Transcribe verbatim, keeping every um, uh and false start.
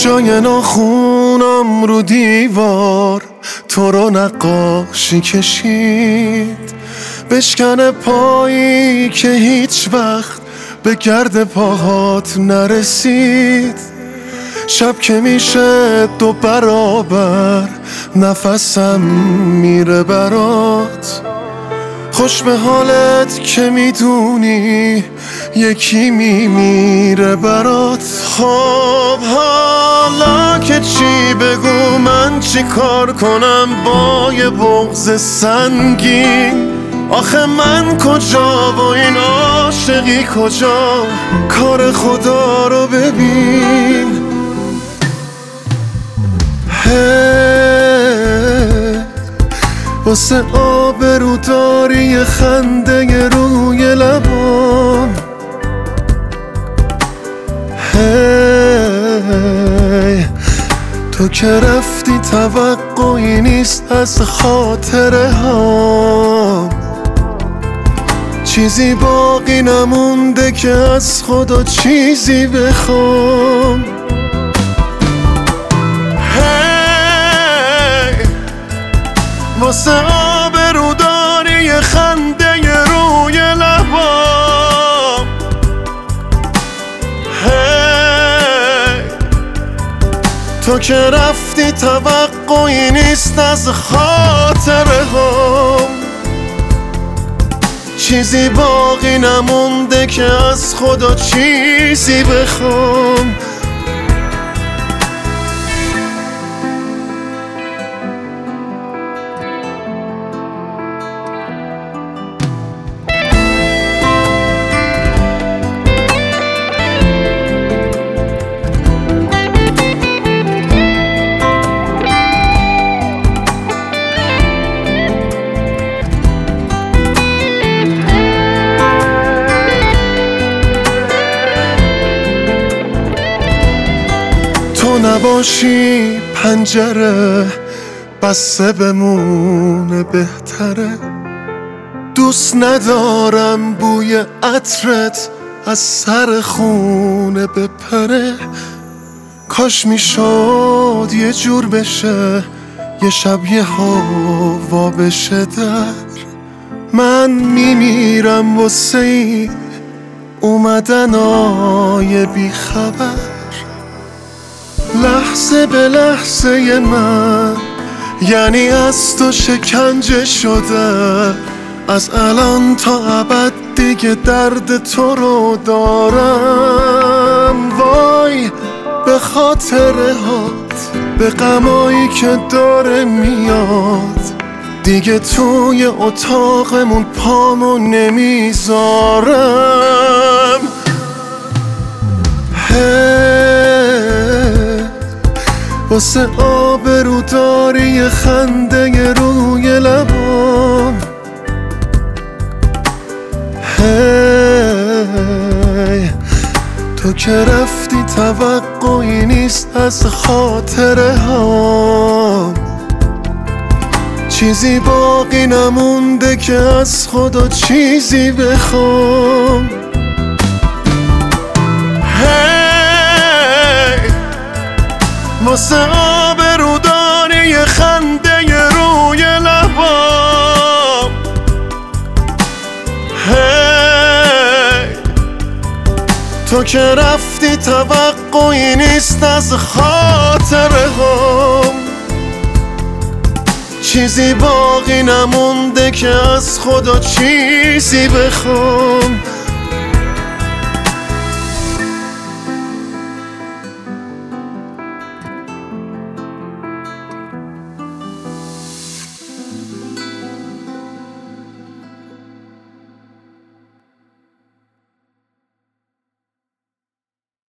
جای ناخونم رو دیوار تو رو نقاشی کشید، بشکنه پایی که هیچ وقت به گرد پاهات نرسید. شب که میشه دو برابر نفسم میره برات، خوش به حالت که میدونی یکی میمیره برات. خب حالا که چی بگو، من چی کار کنم با یه بغض سنگین؟ آخه من کجا و این عاشقی کجا؟ کار خدا رو ببین. هی واسه آبروداری یه خنده روی لبام، هی تو که رفتی توقعی نیست از خاطره ها، چیزی باقی نمونده که از خدا چیزی بخوام. واسه آبروداری یه خنده روی لبام، هی تو که رفتی توقعی نیست از خاطره هم، چیزی باقی نمونده که از خدا چیزی بخوام. تو نباشی پنجره بسته بمونه بهتره، دوست ندارم بوی عطرت از سر خونه بپره. کاش میشد یه جور بشه یه شب یه هوا بشه در، من میمیرم واسه این اومدن آی بی خبر. لحظه به لحظه من یعنی از تو شکنجه شده، از الان تا ابد دیگه درد تو رو دارم. وای به خاطره هات، به غمایی که داره میاد، دیگه توی اتاقمون پامو نمیذارم. واسه آبروداری یه خنده روی لبام، هی تو که رفتی توقعی نیست از خاطره ها، چیزی باقی نمونده که از خدا چیزی بخوام. واسه آبروداری یه خنده روی لبام، هی تو که رفتی توقعی نیست از خاطره هم، چیزی باقی نمونده که از خدا چیزی بخوام.